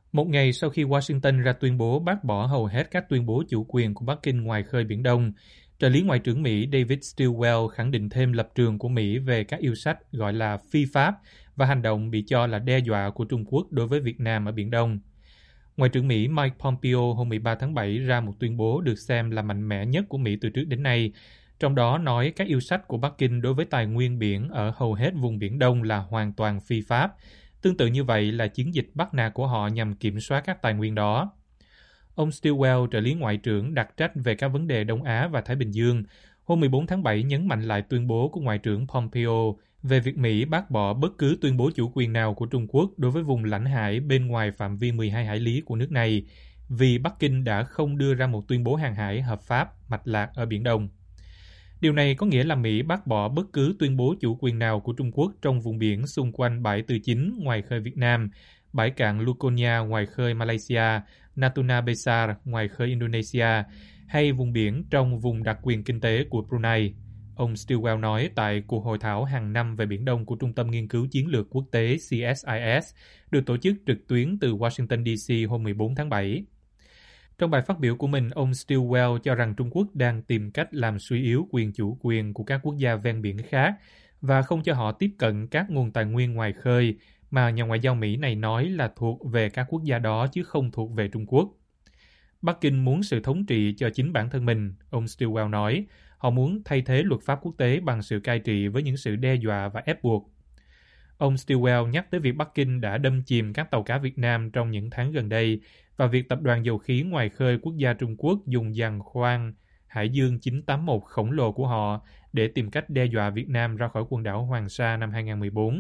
Một ngày sau khi Washington ra tuyên bố bác bỏ hầu hết các tuyên bố chủ quyền của Bắc Kinh ngoài khơi Biển Đông, trợ lý Ngoại trưởng Mỹ David Stilwell khẳng định thêm lập trường của Mỹ về các yêu sách gọi là phi pháp và hành động bị cho là đe dọa của Trung Quốc đối với Việt Nam ở Biển Đông. Ngoại trưởng Mỹ Mike Pompeo hôm 13 tháng 7 ra một tuyên bố được xem là mạnh mẽ nhất của Mỹ từ trước đến nay, trong đó nói các yêu sách của Bắc Kinh đối với tài nguyên biển ở hầu hết vùng Biển Đông là hoàn toàn phi pháp. Tương tự như vậy là chiến dịch bắt nạt của họ nhằm kiểm soát các tài nguyên đó. Ông Stilwell, trợ lý Ngoại trưởng đặc trách về các vấn đề Đông Á và Thái Bình Dương, hôm 14 tháng 7 nhấn mạnh lại tuyên bố của Ngoại trưởng Pompeo về việc Mỹ bác bỏ bất cứ tuyên bố chủ quyền nào của Trung Quốc đối với vùng lãnh hải bên ngoài phạm vi 12 hải lý của nước này, vì Bắc Kinh đã không đưa ra một tuyên bố hàng hải hợp pháp mạch lạc ở Biển Đông. Điều này có nghĩa là Mỹ bác bỏ bất cứ tuyên bố chủ quyền nào của Trung Quốc trong vùng biển xung quanh bãi Tư Chính ngoài khơi Việt Nam, bãi cạn Luconia ngoài khơi Malaysia, Natuna Besar ngoài khơi Indonesia, hay vùng biển trong vùng đặc quyền kinh tế của Brunei. Ông Stilwell nói tại cuộc hội thảo hàng năm về Biển Đông của Trung tâm Nghiên cứu Chiến lược Quốc tế CSIS, được tổ chức trực tuyến từ Washington DC hôm 14 tháng 7. Trong bài phát biểu của mình, ông Stilwell cho rằng Trung Quốc đang tìm cách làm suy yếu quyền chủ quyền của các quốc gia ven biển khác và không cho họ tiếp cận các nguồn tài nguyên ngoài khơi mà nhà ngoại giao Mỹ này nói là thuộc về các quốc gia đó chứ không thuộc về Trung Quốc. Bắc Kinh muốn sự thống trị cho chính bản thân mình, ông Stilwell nói. Họ muốn thay thế luật pháp quốc tế bằng sự cai trị với những sự đe dọa và ép buộc. Ông Stilwell nhắc tới việc Bắc Kinh đã đâm chìm các tàu cá Việt Nam trong những tháng gần đây và việc tập đoàn dầu khí ngoài khơi quốc gia Trung Quốc dùng giàn khoan Hải Dương 981 khổng lồ của họ để tìm cách đe dọa Việt Nam ra khỏi quần đảo Hoàng Sa năm 2014.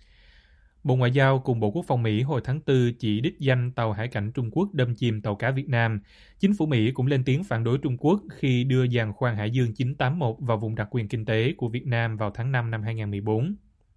Bộ Ngoại giao cùng Bộ Quốc phòng Mỹ hồi tháng 4 chỉ đích danh tàu hải cảnh Trung Quốc đâm chìm tàu cá Việt Nam. Chính phủ Mỹ cũng lên tiếng phản đối Trung Quốc khi đưa giàn khoan Hải Dương 981 vào vùng đặc quyền kinh tế của Việt Nam vào tháng 5 năm 2014.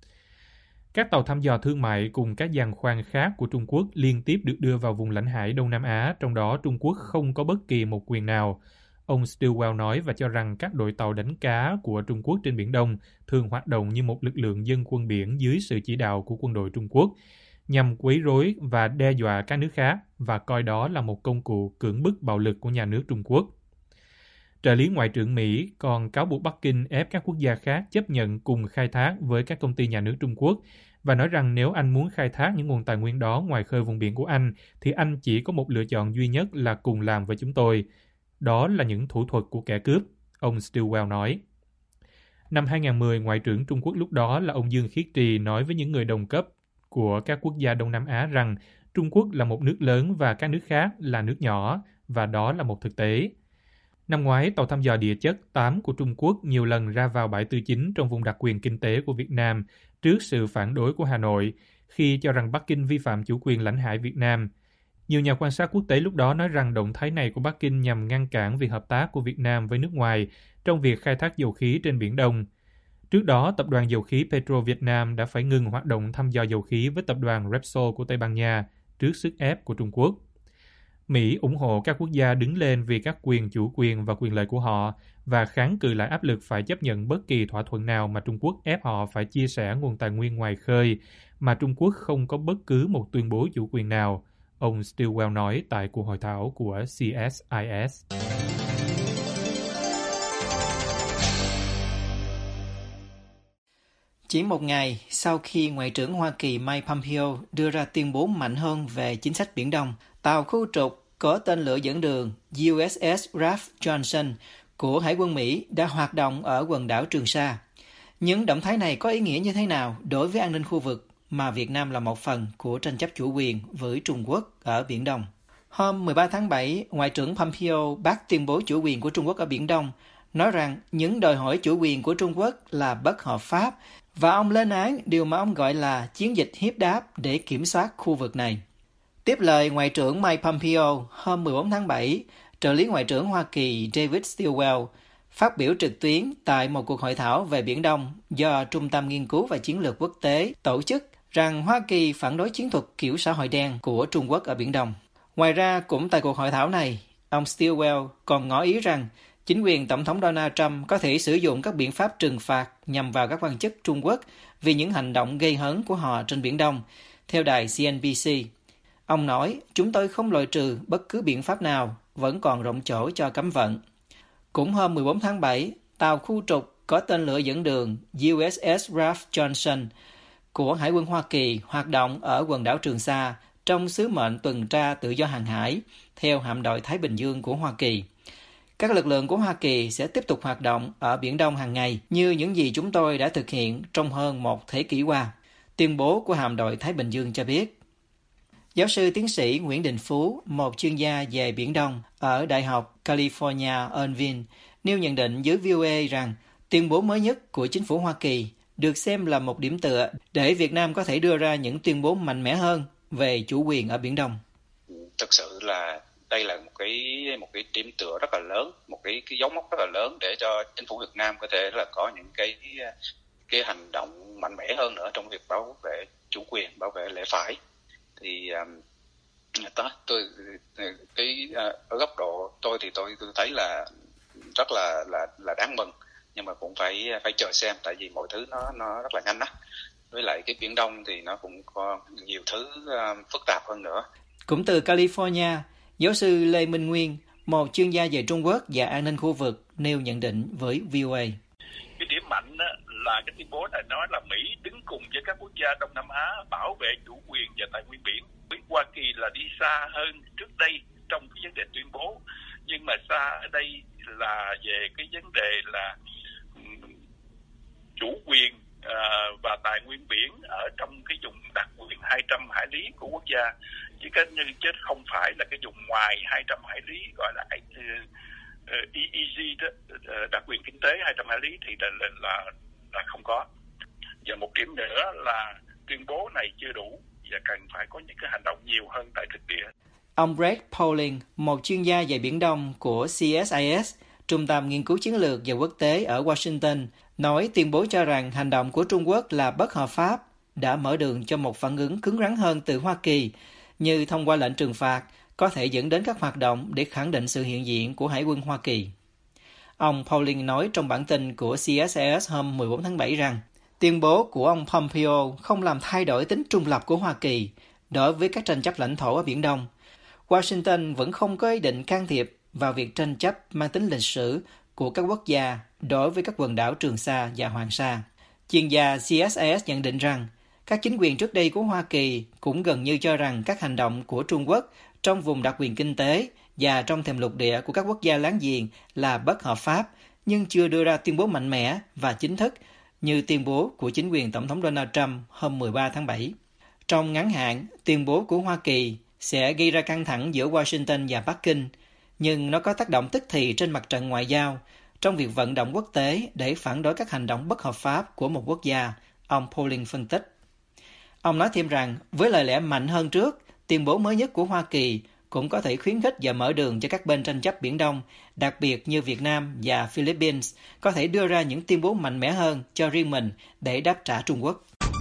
Các tàu thăm dò thương mại cùng các giàn khoan khác của Trung Quốc liên tiếp được đưa vào vùng lãnh hải Đông Nam Á, trong đó Trung Quốc không có bất kỳ một quyền nào. Ông Stilwell nói và cho rằng các đội tàu đánh cá của Trung Quốc trên Biển Đông thường hoạt động như một lực lượng dân quân biển dưới sự chỉ đạo của quân đội Trung Quốc, nhằm quấy rối và đe dọa các nước khác và coi đó là một công cụ cưỡng bức bạo lực của nhà nước Trung Quốc. Trợ lý Ngoại trưởng Mỹ còn cáo buộc Bắc Kinh ép các quốc gia khác chấp nhận cùng khai thác với các công ty nhà nước Trung Quốc và nói rằng nếu anh muốn khai thác những nguồn tài nguyên đó ngoài khơi vùng biển của anh, thì anh chỉ có một lựa chọn duy nhất là cùng làm với chúng tôi. Đó là những thủ thuật của kẻ cướp, ông Stilwell nói. Năm 2010, Ngoại trưởng Trung Quốc lúc đó là ông Dương Khiết Trì nói với những người đồng cấp của các quốc gia Đông Nam Á rằng Trung Quốc là một nước lớn và các nước khác là nước nhỏ, và đó là một thực tế. Năm ngoái, tàu thăm dò địa chất 8 của Trung Quốc nhiều lần ra vào bãi Tư Chính trong vùng đặc quyền kinh tế của Việt Nam trước sự phản đối của Hà Nội khi cho rằng Bắc Kinh vi phạm chủ quyền lãnh hải Việt Nam. Nhiều nhà quan sát quốc tế lúc đó nói rằng động thái này của Bắc Kinh nhằm ngăn cản việc hợp tác của Việt Nam với nước ngoài trong việc khai thác dầu khí trên Biển Đông. Trước đó, tập đoàn dầu khí Petro Việt Nam đã phải ngừng hoạt động thăm dò dầu khí với tập đoàn Repsol của Tây Ban Nha trước sức ép của Trung Quốc. Mỹ ủng hộ các quốc gia đứng lên vì các quyền chủ quyền và quyền lợi của họ và kháng cự lại áp lực phải chấp nhận bất kỳ thỏa thuận nào mà Trung Quốc ép họ phải chia sẻ nguồn tài nguyên ngoài khơi mà Trung Quốc không có bất cứ một tuyên bố chủ quyền nào, ông Stilwell nói tại cuộc hội thảo của CSIS. Chỉ một ngày sau khi Ngoại trưởng Hoa Kỳ Mike Pompeo đưa ra tuyên bố mạnh hơn về chính sách Biển Đông, tàu khu trục có tên lửa dẫn đường USS Ralph Johnson của Hải quân Mỹ đã hoạt động ở quần đảo Trường Sa. Những động thái này có ý nghĩa như thế nào đối với an ninh khu vực mà Việt Nam là một phần của tranh chấp chủ quyền với Trung Quốc ở Biển Đông? Hôm 13 tháng 7, Ngoại trưởng Pompeo bác tuyên bố chủ quyền của Trung Quốc ở Biển Đông, nói rằng những đòi hỏi chủ quyền của Trung Quốc là bất hợp pháp và ông lên án điều mà ông gọi là chiến dịch hiếp đáp để kiểm soát khu vực này. Tiếp lời Ngoại trưởng Mike Pompeo, hôm 14 tháng 7, trợ lý Ngoại trưởng Hoa Kỳ David Stilwell phát biểu trực tuyến tại một cuộc hội thảo về Biển Đông do Trung tâm Nghiên cứu và Chiến lược Quốc tế tổ chức rằng Hoa Kỳ phản đối chiến thuật kiểu xã hội đen của Trung Quốc ở Biển Đông. Ngoài ra, cũng tại cuộc hội thảo này, ông Stilwell còn ngỏ ý rằng chính quyền Tổng thống Donald Trump có thể sử dụng các biện pháp trừng phạt nhằm vào các quan chức Trung Quốc vì những hành động gây hấn của họ trên Biển Đông, theo đài CNBC. Ông nói, chúng tôi không loại trừ bất cứ biện pháp nào, vẫn còn rộng chỗ cho cấm vận. Cũng hôm 14 tháng 7, tàu khu trục có tên lửa dẫn đường USS Ralph Johnson của Hải quân Hoa Kỳ hoạt động ở quần đảo Trường Sa trong sứ mệnh tuần tra tự do hàng hải theo hạm đội Thái Bình Dương của Hoa Kỳ. Các lực lượng của Hoa Kỳ sẽ tiếp tục hoạt động ở Biển Đông hàng ngày như những gì chúng tôi đã thực hiện trong hơn một thế kỷ qua, tuyên bố của hạm đội Thái Bình Dương cho biết. Giáo sư tiến sĩ Nguyễn Đình Phú, một chuyên gia về Biển Đông ở Đại học California Irvine, nêu nhận định với VOA rằng tuyên bố mới nhất của chính phủ Hoa Kỳ được xem là một điểm tựa để Việt Nam có thể đưa ra những tuyên bố mạnh mẽ hơn về chủ quyền ở Biển Đông. Thực sự là đây là một cái điểm tựa rất là lớn, một cái dấu mốc rất là lớn để cho chính phủ Việt Nam có thể là có những cái hành động mạnh mẽ hơn nữa trong việc bảo vệ chủ quyền, bảo vệ lẽ phải. Thì ở góc độ tôi thì tôi thấy là rất là đáng mừng, nhưng mà cũng phải chờ xem, tại vì mọi thứ nó rất là nhanh đó. Với lại cái Biển Đông thì nó cũng có nhiều thứ phức tạp hơn nữa. Cũng từ California, giáo sư Lê Minh Nguyên, một chuyên gia về Trung Quốc và an ninh khu vực, nêu nhận định với VOA. Cái điểm mạnh là cái tuyên bố này nói là Mỹ đứng cùng với các quốc gia Đông Nam Á bảo vệ chủ quyền và tài nguyên biển. Hoa Kỳ là đi xa hơn trước đây trong cái vấn đề tuyên bố, nhưng mà xa ở đây là về cái vấn đề là chủ quyền và tài nguyên biển ở trong cái vùng đặc quyền 200 hải lý của quốc gia, chứ không phải là cái vùng ngoài 200 hải lý gọi là EEZ đó, đặc quyền kinh tế 200 hải lý thì là không có. Và một điểm nữa là tuyên bố này chưa đủ và cần phải có những cái hành động nhiều hơn tại thực địa. Ông Brett Pauling, một chuyên gia về Biển Đông của CSIS, Trung tâm Nghiên cứu Chiến lược và Quốc tế ở Washington, nói tuyên bố cho rằng hành động của Trung Quốc là bất hợp pháp, đã mở đường cho một phản ứng cứng rắn hơn từ Hoa Kỳ, như thông qua lệnh trừng phạt, có thể dẫn đến các hoạt động để khẳng định sự hiện diện của Hải quân Hoa Kỳ. Ông Pauling nói trong bản tin của CSIS hôm 14 tháng 7 rằng, tuyên bố của ông Pompeo không làm thay đổi tính trung lập của Hoa Kỳ đối với các tranh chấp lãnh thổ ở Biển Đông. Washington vẫn không có ý định can thiệp vào việc tranh chấp mang tính lịch sử của các quốc gia đối với các quần đảo Trường Sa và Hoàng Sa. Chuyên gia CSIS nhận định rằng, các chính quyền trước đây của Hoa Kỳ cũng gần như cho rằng các hành động của Trung Quốc trong vùng đặc quyền kinh tế và trong thềm lục địa của các quốc gia láng giềng là bất hợp pháp, nhưng chưa đưa ra tuyên bố mạnh mẽ và chính thức như tuyên bố của chính quyền Tổng thống Donald Trump hôm 13 tháng 7. Trong ngắn hạn, tuyên bố của Hoa Kỳ sẽ gây ra căng thẳng giữa Washington và Bắc Kinh, nhưng nó có tác động tức thì trên mặt trận ngoại giao trong việc vận động quốc tế để phản đối các hành động bất hợp pháp của một quốc gia, ông Pauling phân tích. Ông nói thêm rằng, với lời lẽ mạnh hơn trước, tuyên bố mới nhất của Hoa Kỳ cũng có thể khuyến khích và mở đường cho các bên tranh chấp Biển Đông, đặc biệt như Việt Nam và Philippines, có thể đưa ra những tuyên bố mạnh mẽ hơn cho riêng mình để đáp trả Trung Quốc.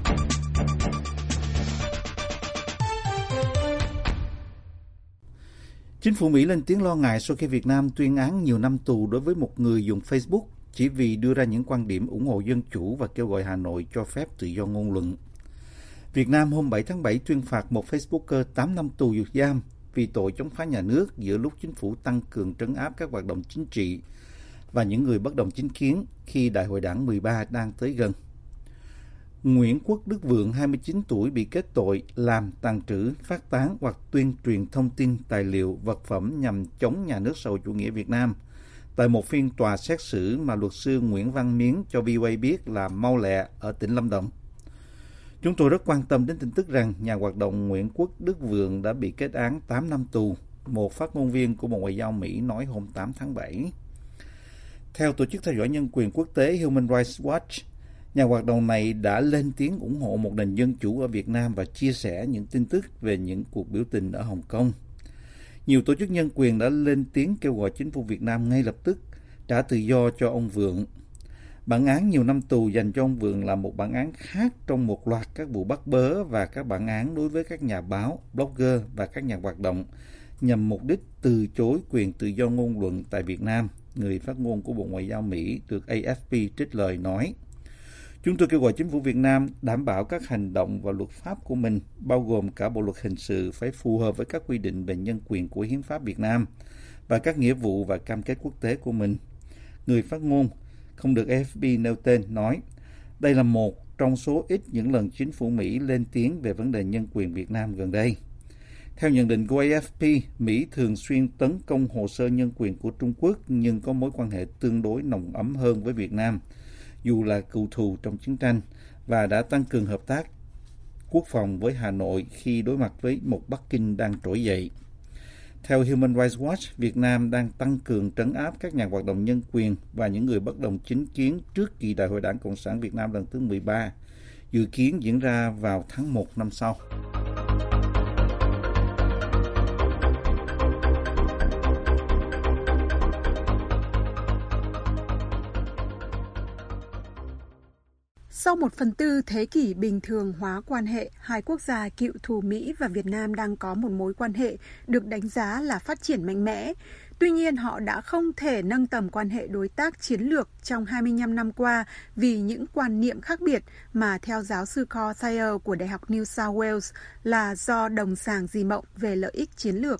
Chính phủ Mỹ lên tiếng lo ngại sau khi Việt Nam tuyên án nhiều năm tù đối với một người dùng Facebook chỉ vì đưa ra những quan điểm ủng hộ dân chủ và kêu gọi Hà Nội cho phép tự do ngôn luận. Việt Nam hôm 7 tháng 7 tuyên phạt một Facebooker 8 năm tù giam vì tội chống phá nhà nước giữa lúc chính phủ tăng cường trấn áp các hoạt động chính trị và những người bất đồng chính kiến khi Đại hội Đảng 13 đang tới gần. Nguyễn Quốc Đức Vượng, 29 tuổi, bị kết tội làm, tàng trữ, phát tán hoặc tuyên truyền thông tin, tài liệu, vật phẩm nhằm chống nhà nước xã hội chủ nghĩa Việt Nam tại một phiên tòa xét xử mà luật sư Nguyễn Văn Miến cho VOA biết là Mau Lẹ ở tỉnh Lâm Đồng. Chúng tôi rất quan tâm đến tin tức rằng nhà hoạt động Nguyễn Quốc Đức Vượng đã bị kết án 8 năm tù, một phát ngôn viên của Bộ Ngoại giao Mỹ nói hôm 8 tháng 7. Theo Tổ chức theo dõi nhân quyền quốc tế Human Rights Watch, nhà hoạt động này đã lên tiếng ủng hộ một nền dân chủ ở Việt Nam và chia sẻ những tin tức về những cuộc biểu tình ở Hồng Kông. Nhiều tổ chức nhân quyền đã lên tiếng kêu gọi chính phủ Việt Nam ngay lập tức trả tự do cho ông Vượng. Bản án nhiều năm tù dành cho ông Vượng là một bản án khác trong một loạt các vụ bắt bớ và các bản án đối với các nhà báo, blogger và các nhà hoạt động nhằm mục đích từ chối quyền tự do ngôn luận tại Việt Nam, người phát ngôn của Bộ Ngoại giao Mỹ được AFP trích lời nói. Chúng tôi kêu gọi chính phủ Việt Nam đảm bảo các hành động và luật pháp của mình, bao gồm cả bộ luật hình sự, phải phù hợp với các quy định về nhân quyền của Hiến pháp Việt Nam và các nghĩa vụ và cam kết quốc tế của mình. Người phát ngôn, không được AFP nêu tên, nói đây là một trong số ít những lần chính phủ Mỹ lên tiếng về vấn đề nhân quyền Việt Nam gần đây. Theo nhận định của AFP, Mỹ thường xuyên tấn công hồ sơ nhân quyền của Trung Quốc nhưng có mối quan hệ tương đối nồng ấm hơn với Việt Nam, dù là cựu thù trong chiến tranh, và đã tăng cường hợp tác quốc phòng với Hà Nội khi đối mặt với một Bắc Kinh đang trỗi dậy. Theo Human Rights Watch, Việt Nam đang tăng cường trấn áp các nhà hoạt động nhân quyền và những người bất đồng chính kiến trước kỳ Đại hội Đảng Cộng sản Việt Nam lần thứ 13, dự kiến diễn ra vào tháng 1 năm sau. Sau 1/4 thế kỷ bình thường hóa quan hệ, hai quốc gia cựu thù Mỹ và Việt Nam đang có một mối quan hệ được đánh giá là phát triển mạnh mẽ. Tuy nhiên, họ đã không thể nâng tầm quan hệ đối tác chiến lược trong 25 năm qua vì những quan niệm khác biệt mà theo giáo sư Paul Thayer của Đại học New South Wales là do đồng sàng dị mộng về lợi ích chiến lược.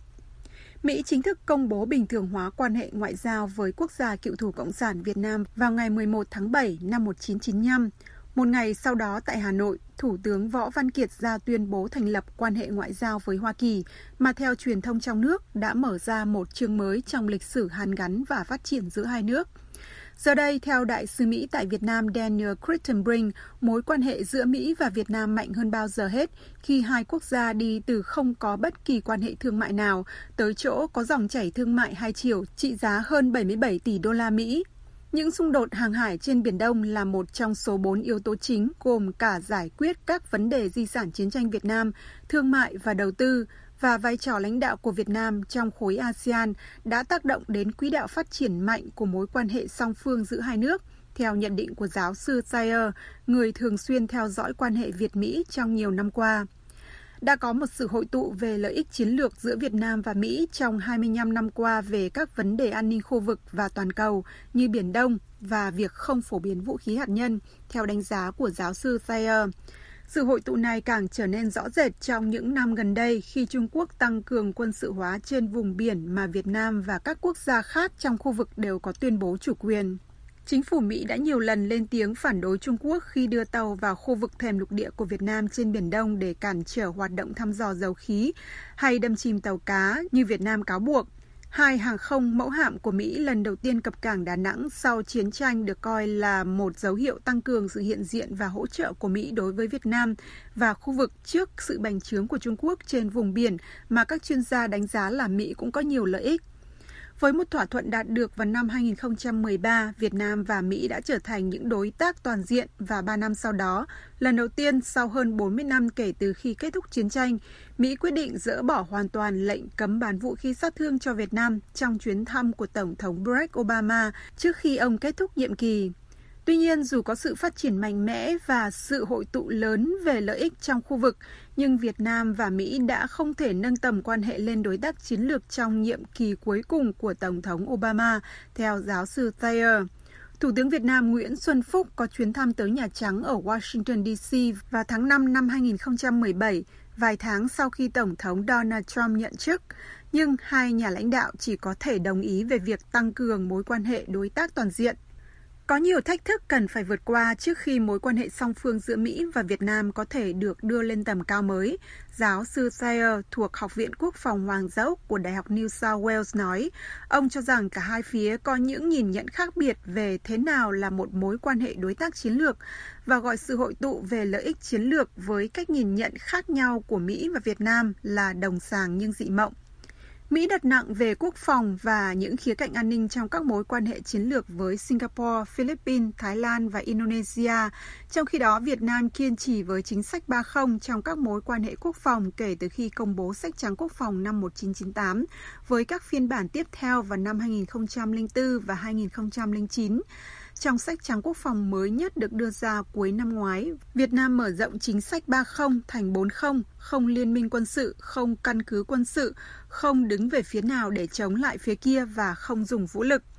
Mỹ chính thức công bố bình thường hóa quan hệ ngoại giao với quốc gia cựu thù Cộng sản Việt Nam vào ngày 11 tháng 7 năm 1995. Một ngày sau đó tại Hà Nội, Thủ tướng Võ Văn Kiệt ra tuyên bố thành lập quan hệ ngoại giao với Hoa Kỳ, mà theo truyền thông trong nước đã mở ra một chương mới trong lịch sử hàn gắn và phát triển giữa hai nước. Giờ đây, theo Đại sứ Mỹ tại Việt Nam Daniel Crittenbrink, mối quan hệ giữa Mỹ và Việt Nam mạnh hơn bao giờ hết khi hai quốc gia đi từ không có bất kỳ quan hệ thương mại nào tới chỗ có dòng chảy thương mại hai chiều trị giá hơn 77 tỷ đô la Mỹ. Những xung đột hàng hải trên Biển Đông là một trong số 4 yếu tố chính gồm cả giải quyết các vấn đề di sản chiến tranh Việt Nam, thương mại và đầu tư, và vai trò lãnh đạo của Việt Nam trong khối ASEAN đã tác động đến quỹ đạo phát triển mạnh của mối quan hệ song phương giữa hai nước, theo nhận định của giáo sư Thayer, người thường xuyên theo dõi quan hệ Việt-Mỹ trong nhiều năm qua. Đã có một sự hội tụ về lợi ích chiến lược giữa Việt Nam và Mỹ trong 25 năm qua về các vấn đề an ninh khu vực và toàn cầu như Biển Đông và việc không phổ biến vũ khí hạt nhân, theo đánh giá của giáo sư Thayer. Sự hội tụ này càng trở nên rõ rệt trong những năm gần đây khi Trung Quốc tăng cường quân sự hóa trên vùng biển mà Việt Nam và các quốc gia khác trong khu vực đều có tuyên bố chủ quyền. Chính phủ Mỹ đã nhiều lần lên tiếng phản đối Trung Quốc khi đưa tàu vào khu vực thềm lục địa của Việt Nam trên Biển Đông để cản trở hoạt động thăm dò dầu khí hay đâm chìm tàu cá như Việt Nam cáo buộc. Hai hàng không mẫu hạm của Mỹ lần đầu tiên cập cảng Đà Nẵng sau chiến tranh được coi là một dấu hiệu tăng cường sự hiện diện và hỗ trợ của Mỹ đối với Việt Nam và khu vực trước sự bành trướng của Trung Quốc trên vùng biển mà các chuyên gia đánh giá là Mỹ cũng có nhiều lợi ích. Với một thỏa thuận đạt được vào năm 2013, Việt Nam và Mỹ đã trở thành những đối tác toàn diện và 3 năm sau đó, lần đầu tiên sau hơn 40 năm kể từ khi kết thúc chiến tranh, Mỹ quyết định dỡ bỏ hoàn toàn lệnh cấm bán vũ khí sát thương cho Việt Nam trong chuyến thăm của Tổng thống Barack Obama trước khi ông kết thúc nhiệm kỳ. Tuy nhiên, dù có sự phát triển mạnh mẽ và sự hội tụ lớn về lợi ích trong khu vực, nhưng Việt Nam và Mỹ đã không thể nâng tầm quan hệ lên đối tác chiến lược trong nhiệm kỳ cuối cùng của Tổng thống Obama, theo giáo sư Thayer. Thủ tướng Việt Nam Nguyễn Xuân Phúc có chuyến thăm tới Nhà Trắng ở Washington, D.C. vào tháng 5 năm 2017, vài tháng sau khi Tổng thống Donald Trump nhậm chức. Nhưng hai nhà lãnh đạo chỉ có thể đồng ý về việc tăng cường mối quan hệ đối tác toàn diện. Có nhiều thách thức cần phải vượt qua trước khi mối quan hệ song phương giữa Mỹ và Việt Nam có thể được đưa lên tầm cao mới. Giáo sư Thayer thuộc Học viện Quốc phòng Hoàng gia Úc của Đại học New South Wales nói, ông cho rằng cả hai phía có những nhìn nhận khác biệt về thế nào là một mối quan hệ đối tác chiến lược và gọi sự hội tụ về lợi ích chiến lược với cách nhìn nhận khác nhau của Mỹ và Việt Nam là đồng sàng nhưng dị mộng. Mỹ đặt nặng về quốc phòng và những khía cạnh an ninh trong các mối quan hệ chiến lược với Singapore, Philippines, Thái Lan và Indonesia. Trong khi đó, Việt Nam kiên trì với chính sách 30 trong các mối quan hệ quốc phòng kể từ khi công bố sách trắng quốc phòng năm 1998, với các phiên bản tiếp theo vào năm 2004 và 2009. Trong sách trắng quốc phòng mới nhất được đưa ra cuối năm ngoái, Việt Nam mở rộng chính sách 30 thành 40, không liên minh quân sự, không căn cứ quân sự, không đứng về phía nào để chống lại phía kia và không dùng vũ lực.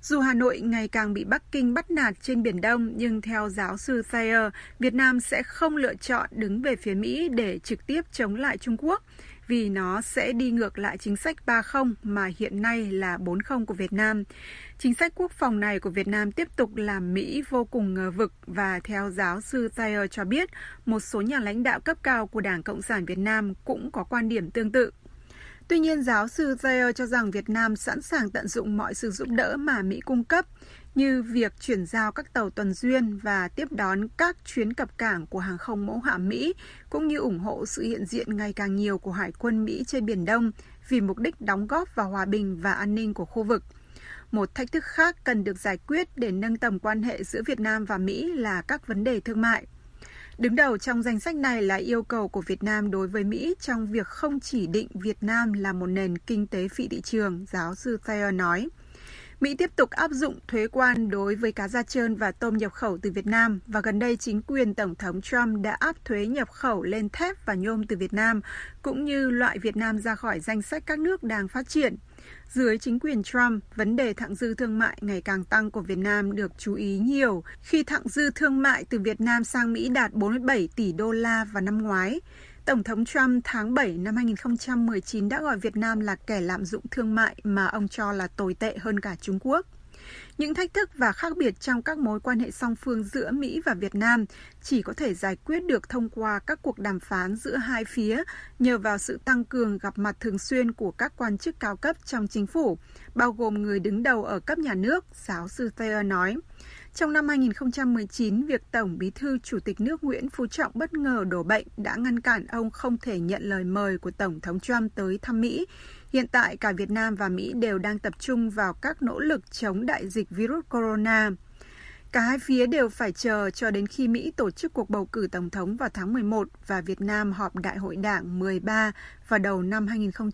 Dù Hà Nội ngày càng bị Bắc Kinh bắt nạt trên Biển Đông, nhưng theo giáo sư Thayer, Việt Nam sẽ không lựa chọn đứng về phía Mỹ để trực tiếp chống lại Trung Quốc, vì nó sẽ đi ngược lại chính sách 3-0 mà hiện nay là 4-0 của Việt Nam. Chính sách quốc phòng này của Việt Nam tiếp tục làm Mỹ vô cùng ngờ vực và theo giáo sư Thayer cho biết, một số nhà lãnh đạo cấp cao của Đảng Cộng sản Việt Nam cũng có quan điểm tương tự. Tuy nhiên, giáo sư Thayer cho rằng Việt Nam sẵn sàng tận dụng mọi sự giúp đỡ mà Mỹ cung cấp, như việc chuyển giao các tàu tuần duyên và tiếp đón các chuyến cập cảng của hàng không mẫu hạm Mỹ, cũng như ủng hộ sự hiện diện ngày càng nhiều của Hải quân Mỹ trên Biển Đông vì mục đích đóng góp vào hòa bình và an ninh của khu vực. Một thách thức khác cần được giải quyết để nâng tầm quan hệ giữa Việt Nam và Mỹ là các vấn đề thương mại. Đứng đầu trong danh sách này là yêu cầu của Việt Nam đối với Mỹ trong việc không chỉ định Việt Nam là một nền kinh tế phi thị trường, giáo sư Thayer nói. Mỹ tiếp tục áp dụng thuế quan đối với cá da trơn và tôm nhập khẩu từ Việt Nam và gần đây chính quyền Tổng thống Trump đã áp thuế nhập khẩu lên thép và nhôm từ Việt Nam, cũng như loại Việt Nam ra khỏi danh sách các nước đang phát triển. Dưới chính quyền Trump, vấn đề thặng dư thương mại ngày càng tăng của Việt Nam được chú ý nhiều khi thặng dư thương mại từ Việt Nam sang Mỹ đạt 47 tỷ đô la vào năm ngoái. Tổng thống Trump tháng 7 năm 2019 đã gọi Việt Nam là kẻ lạm dụng thương mại mà ông cho là tồi tệ hơn cả Trung Quốc. Những thách thức và khác biệt trong các mối quan hệ song phương giữa Mỹ và Việt Nam chỉ có thể giải quyết được thông qua các cuộc đàm phán giữa hai phía nhờ vào sự tăng cường gặp mặt thường xuyên của các quan chức cao cấp trong chính phủ, bao gồm người đứng đầu ở cấp nhà nước, giáo sư Thayer nói. Trong năm 2019, việc Tổng Bí thư Chủ tịch nước Nguyễn Phú Trọng bất ngờ đổ bệnh đã ngăn cản ông không thể nhận lời mời của Tổng thống Trump tới thăm Mỹ. Hiện tại, cả Việt Nam và Mỹ đều đang tập trung vào các nỗ lực chống đại dịch virus corona. Cả hai phía đều phải chờ cho đến khi Mỹ tổ chức cuộc bầu cử Tổng thống vào tháng 11 và Việt Nam họp Đại hội Đảng 13 vào đầu năm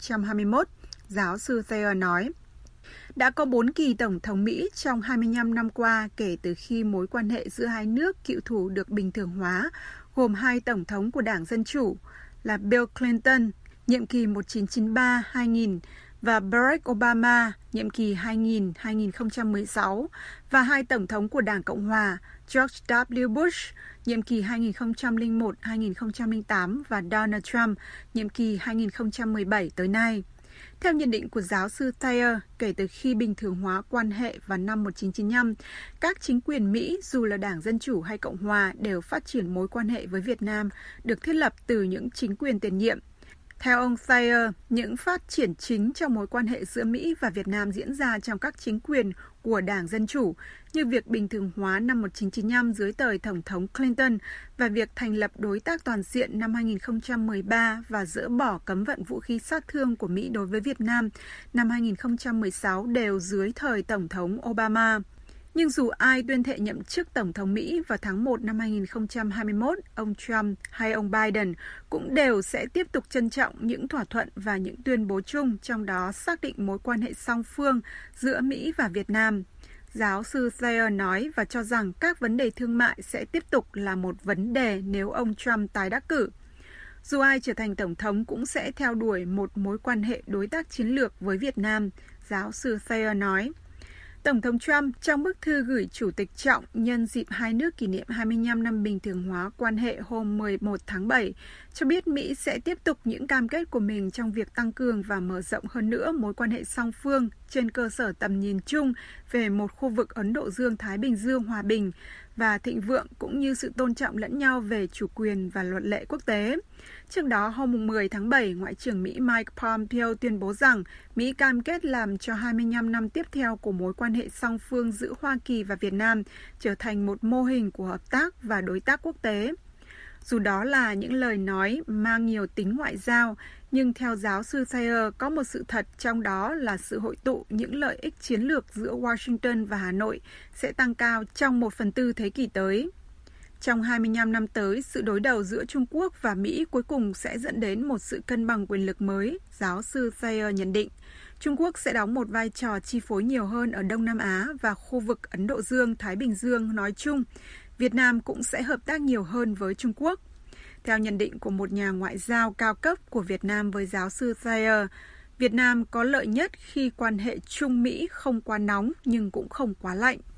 2021, giáo sư Thayer nói. Đã có 4 kỳ Tổng thống Mỹ trong 25 năm qua kể từ khi mối quan hệ giữa hai nước cựu thù được bình thường hóa, gồm 2 Tổng thống của Đảng Dân Chủ là Bill Clinton, nhiệm kỳ 1993-2000, và Barack Obama, nhiệm kỳ 2000-2016, và 2 Tổng thống của Đảng Cộng Hòa, George W. Bush, nhiệm kỳ 2001-2008, và Donald Trump, nhiệm kỳ 2017 tới nay. Theo nhận định của giáo sư Thayer, kể từ khi bình thường hóa quan hệ vào năm 1995, các chính quyền Mỹ, dù là Đảng Dân Chủ hay Cộng Hòa, đều phát triển mối quan hệ với Việt Nam được thiết lập từ những chính quyền tiền nhiệm. Theo ông Thayer, những phát triển chính trong mối quan hệ giữa Mỹ và Việt Nam diễn ra trong các chính quyền của Đảng Dân Chủ, như việc bình thường hóa năm 1995 dưới thời Tổng thống Clinton và việc thành lập đối tác toàn diện năm 2013 và dỡ bỏ cấm vận vũ khí sát thương của Mỹ đối với Việt Nam năm 2016 đều dưới thời Tổng thống Obama. Nhưng dù ai tuyên thệ nhậm chức Tổng thống Mỹ vào tháng 1 năm 2021, ông Trump hay ông Biden cũng đều sẽ tiếp tục trân trọng những thỏa thuận và những tuyên bố chung, trong đó xác định mối quan hệ song phương giữa Mỹ và Việt Nam. Giáo sư Thayer nói và cho rằng các vấn đề thương mại sẽ tiếp tục là một vấn đề nếu ông Trump tái đắc cử. Dù ai trở thành Tổng thống cũng sẽ theo đuổi một mối quan hệ đối tác chiến lược với Việt Nam, giáo sư Thayer nói. Tổng thống Trump trong bức thư gửi Chủ tịch Trọng nhân dịp hai nước kỷ niệm 25 năm bình thường hóa quan hệ hôm 11 tháng 7 cho biết Mỹ sẽ tiếp tục những cam kết của mình trong việc tăng cường và mở rộng hơn nữa mối quan hệ song phương trên cơ sở tầm nhìn chung về một khu vực Ấn Độ Dương-Thái Bình Dương hòa bình và thịnh vượng cũng như sự tôn trọng lẫn nhau về chủ quyền và luật lệ quốc tế. Trước đó, hôm 10 tháng 7, Ngoại trưởng Mỹ Mike Pompeo tuyên bố rằng Mỹ cam kết làm cho 25 năm tiếp theo của mối quan hệ song phương giữa Hoa Kỳ và Việt Nam trở thành một mô hình của hợp tác và đối tác quốc tế. Dù đó là những lời nói mang nhiều tính ngoại giao, nhưng theo giáo sư Thayer, có một sự thật trong đó là sự hội tụ những lợi ích chiến lược giữa Washington và Hà Nội sẽ tăng cao trong 1/4 thế kỷ tới. Trong 25 năm tới, sự đối đầu giữa Trung Quốc và Mỹ cuối cùng sẽ dẫn đến một sự cân bằng quyền lực mới, giáo sư Thayer nhận định. Trung Quốc sẽ đóng một vai trò chi phối nhiều hơn ở Đông Nam Á và khu vực Ấn Độ Dương-Thái Bình Dương nói chung. Việt Nam cũng sẽ hợp tác nhiều hơn với Trung Quốc. Theo nhận định của một nhà ngoại giao cao cấp của Việt Nam với giáo sư Thayer, Việt Nam có lợi nhất khi quan hệ Trung Mỹ không quá nóng nhưng cũng không quá lạnh.